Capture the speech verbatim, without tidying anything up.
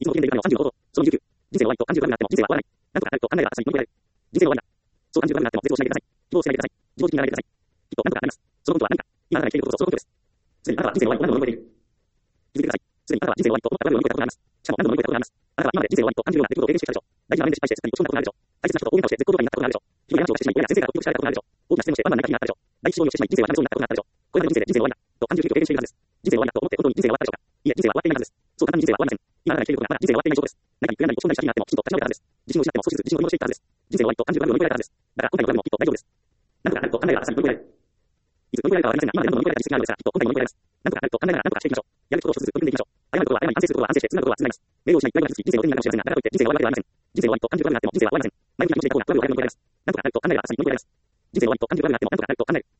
いつも現在がさんじゅうごほど。そのにじゅうきゅう。人生は終わりとさんじゅうごになっても人生は終わらない。なんとかなると考えが私に乗り越えられる。人生は終わりだ。そうさんじゅうごになっても絶望しないでください。希望しないでください。自暴自棄にならないでください。きっとなんとかなります。そのことは何か。今あなたが生きていることとそのことです。すでにあなたは人生の終わりと何度も乗り越えている。気づいてください。すでにあなたは人生の終わりと思ったバブルを乗り越えたことがあります。しかも何度も乗り越えたことがあります。あなたは今まで人生の終わりと感じるような出来事を経験してきたでしょう。大事な場面で失敗してすでに落ち込んだことがあるでしょう。大切な人と大喧嘩をして絶好調になったことがあるでしょう。日々の話をしてしまい親や先生から脅迫されたことがあるでしょう。大きな視点をしてワンマンになりたくなったでしょう。大気思いをしてしまい人生はダメそうになったことがあったでしょう。これまでの人生で人生の終わりだと感じる日々を経験しているはずです。人生の終わりだと思って本当に人生が終わったでしょうか。いいえ、人生は終わっていないはずです。そう簡単に人生は終わりません。今あなたが生きていることがまだ人生が終わっていない証拠です。何かに悔やんだり落ち込んだりした気になってもきちんと立ち直れたはずです。自信を失っても少しずつ自信を取り戻していったはずです。人生の終わりと感じるバブルを乗り越えられたはずです。だから今回のバブルもきっと大丈夫です。なんとかなると考えが私に乗り越えられる。いつ乗り越えられるかはわかりませんが、今でも乗り越えられた実績があるのですから、きっと今回も乗り越えられます。なんとかなると考えながらなんとかしていきましょう。やることを一つずつ取り組んでいきましょう。誤ることは誤り、反省することは反省して、進むことは進みます。迷路をしない、迷路が続き、人生を手に入れるかもしれませんが、だからといって人生が終わるわけではありません。人生の終わりと感じるバブルがあっても人生は終わりません。前向きな気持ちでいた方がバブルを早く乗り越えられます。なんとかなると考えが私に乗り越えられます。人生の終わりと感じるバブルがあってもなんとかなると考える。